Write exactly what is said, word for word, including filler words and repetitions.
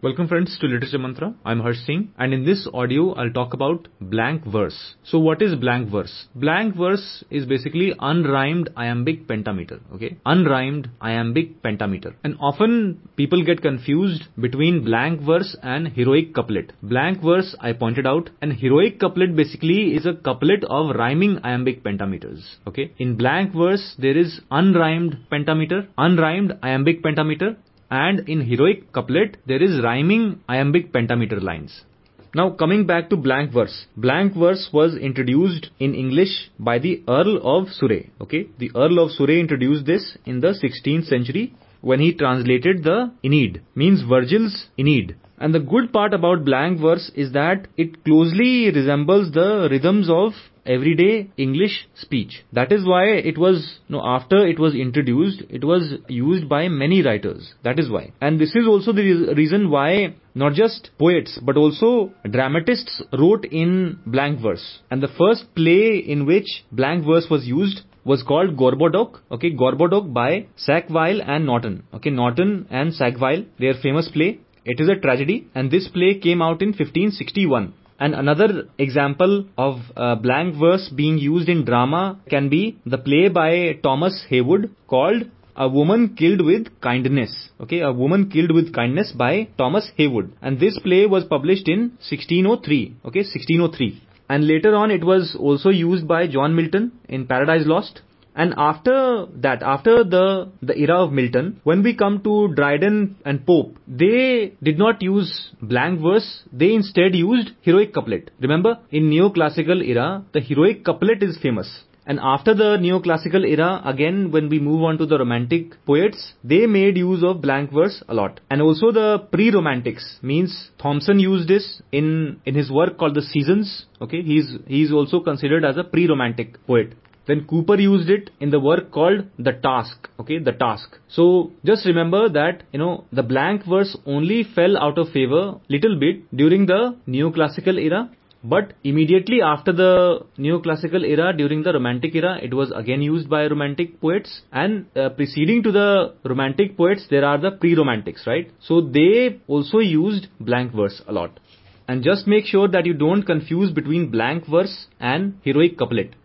Welcome friends to Literature Mantra. I'm Harsh Singh, and in this audio I'll talk about blank verse. So what is blank verse? Blank verse is basically unrhymed iambic pentameter, okay? Unrhymed iambic pentameter. And often people get confused between blank verse and heroic couplet. Blank verse, I pointed out, and heroic couplet basically is a couplet of rhyming iambic pentameters, okay? In blank verse there is unrhymed pentameter, unrhymed iambic pentameter, and in heroic couplet, there is rhyming iambic pentameter lines. Now coming back to blank verse. Blank verse was introduced in English by the Earl of Surrey, okay? The Earl of Surrey introduced this in the sixteenth century when he translated the Aeneid, means Virgil's Aeneid. And the good part about blank verse is that it closely resembles the rhythms of everyday English speech. That is why it was, you know, after it was introduced, it was used by many writers. That is why. And this is also the re- reason why not just poets, but also dramatists wrote in blank verse. And the first play in which blank verse was used was called Gorboduc, okay, Gorboduc by Sackville and Norton. Okay, Norton and Sackville, their famous play. It is a tragedy, and this play came out in fifteen sixty-one. And another example of uh, blank verse being used in drama can be the play by Thomas Heywood called A Woman Killed with Kindness. Okay, A Woman Killed with Kindness by Thomas Heywood. And this play was published in sixteen oh three. Okay, sixteen oh three. And later on it was also used by John Milton in Paradise Lost. And after that, after the, the era of Milton, when we come to Dryden and Pope, they did not use blank verse, they instead used heroic couplet. Remember, in neoclassical era, the heroic couplet is famous. And after the neoclassical era, again, when we move on to the romantic poets, they made use of blank verse a lot. And also the pre-romantics, means Thomson used this in, in his work called The Seasons. Okay, he's, he's also considered as a pre-romantic poet. Then Cooper used it in the work called The Task, okay, The Task. So just remember that, you know, the blank verse only fell out of favor little bit during the neoclassical era. But immediately after the neoclassical era, during the romantic era, it was again used by romantic poets. And uh, preceding to the romantic poets, there are the pre-romantics, right? So they also used blank verse a lot. And just make sure that you don't confuse between blank verse and heroic couplet.